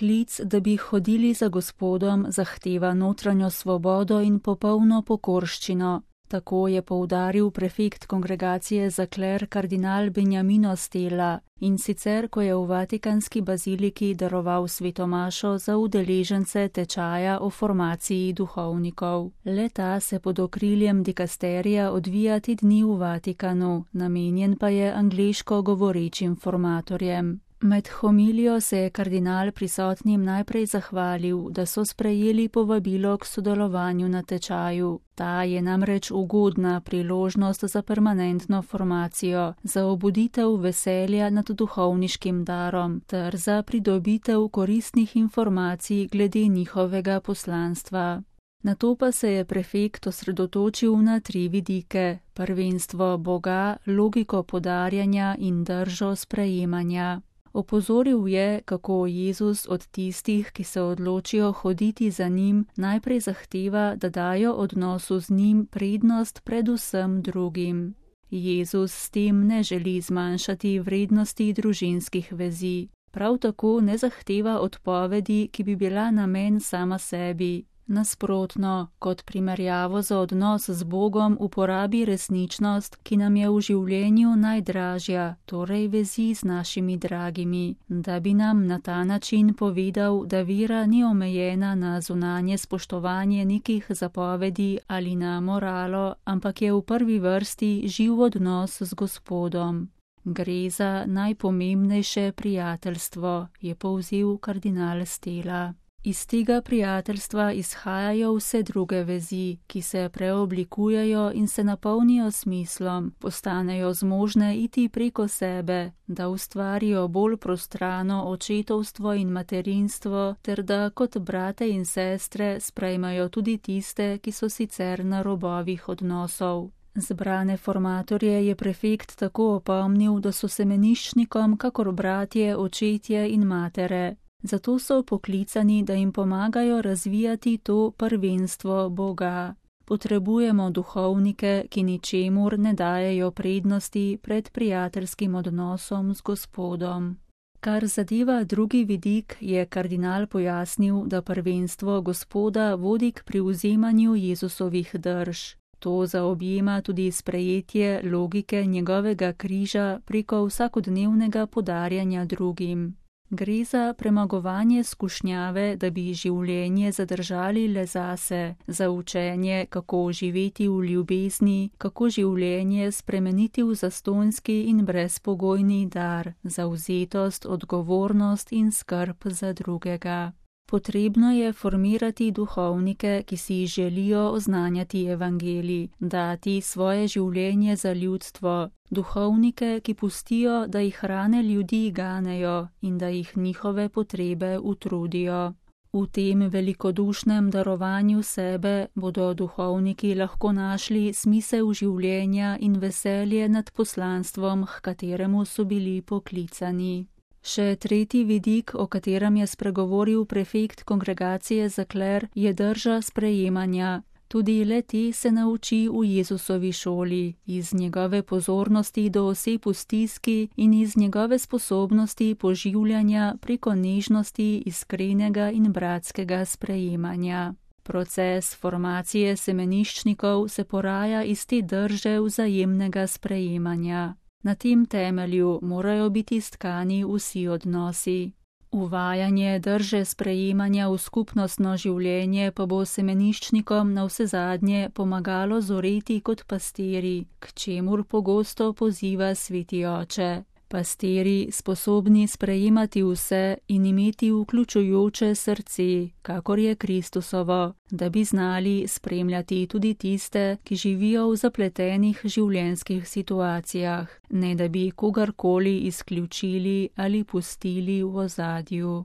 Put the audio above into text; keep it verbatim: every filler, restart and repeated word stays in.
Klic, da bi hodili za Gospodom, zahteva notranjo svobodo in popolno pokorščino. Tako je poudaril prefekt kongregacije za kler kardinal Benjamino Stella, in sicer, ko je v Vatikanski baziliki daroval svetomašo za udeležence tečaja o formaciji duhovnikov. Le-ta se pod okriljem dikasterija odvija te dni v Vatikanu, namenjen pa je angleško govorečim formatorjem. Med homilijo se je kardinal prisotnim najprej zahvalil, da so sprejeli povabilo k sodelovanju na tečaju. Ta je namreč ugodna priložnost za permanentno formacijo, za obuditev veselja nad duhovniškim darom ter za pridobitev koristnih informacij glede njihovega poslanstva. Nato pa se je prefekt osredotočil na tri vidike: prvenstvo Boga, logiko podarjanja in držo sprejemanja. Opozoril je, kako Jezus od tistih, ki se odločijo hoditi za njim, najprej zahteva, da dajo odnosu z njim prednost pred vsem drugim. Jezus s tem ne želi zmanjšati vrednosti družinskih vezi. Prav tako ne zahteva odpovedi, ki bi bila namen sama sebi. Nasprotno, kot primerjavo za odnos z Bogom uporabi resničnost, ki nam je v življenju najdražja, torej vezi z našimi dragimi, da bi nam na ta način povedal, da vera ni omejena na zunanje spoštovanje nekih zapovedi ali na moralo, ampak je v prvi vrsti živ odnos z Gospodom. Gre za najpomembnejše prijateljstvo, je povzel kardinal Stella. Iz tega prijateljstva izhajajo vse druge vezi, ki se preoblikujejo in se napolnijo smislom, postanejo zmožne iti preko sebe, da ustvarijo bolj prostrano očetovstvo in materinstvo, ter da kot brate in sestre sprejmejo tudi tiste, ki so sicer na robovih odnosov. Zbrane formatorje je prefekt tako opomnil, da so semeniščnikom kakor bratje, očetje in matere. Zato so poklicani, da jim pomagajo razvijati to prvenstvo Boga. Potrebujemo duhovnike, ki ničemur ne dajejo prednosti pred prijateljskim odnosom z Gospodom. Kar zadeva drugi vidik, je kardinal pojasnil, da prvenstvo Gospoda vodi k privzemanju Jezusovih drž. To zaobjema tudi sprejetje logike njegovega križa preko vsakodnevnega podarjanja drugim. Gre za premagovanje skušnjave, da bi življenje zadržali le zase, za učenje, kako živeti v ljubezni, kako življenje spremeniti v zastonjski in brezpogojni dar, zavzetost, odgovornost in skrb za drugega. Potrebno je formirati duhovnike, ki si želijo oznanjati evangelij, dati svoje življenje za ljudstvo, duhovnike, ki pustijo, da jih rane ljudi ganejo in da jih njihove potrebe utrudijo. V tem velikodušnem darovanju sebe bodo duhovniki lahko našli smisel življenja in veselje nad poslanstvom, h kateremu so bili poklicani. Še tretji vidik, o katerem je spregovoril prefekt kongregacije za kler, je drža sprejemanja. Tudi le-te se nauči v Jezusovi šoli, iz njegove pozornosti do oseb v stiski in iz njegove sposobnosti poživljanja preko nežnosti iskrenega in bratskega sprejemanja. Proces formacije semeniščnikov se poraja iz te drže vzajemnega sprejemanja. Na tem temelju morajo biti stkani vsi odnosi. Uvajanje drže sprejemanja v skupnostno življenje pa bo semeniščnikom navsezadnje pomagalo zoreti kot pastiri, k čemur pogosto poziva Sveti Oče. Pastiri, sposobni sprejemati vse in imeti vključujoče srce, kakor je Kristusovo, da bi znali spremljati tudi tiste, ki živijo v zapletenih življenjskih situacijah, ne da bi kogarkoli izključili ali pustili v ozadju.